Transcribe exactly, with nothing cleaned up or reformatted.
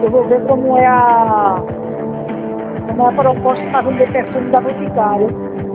Eu vou ver como é a, como é a proposta para vender perfume da Boticário.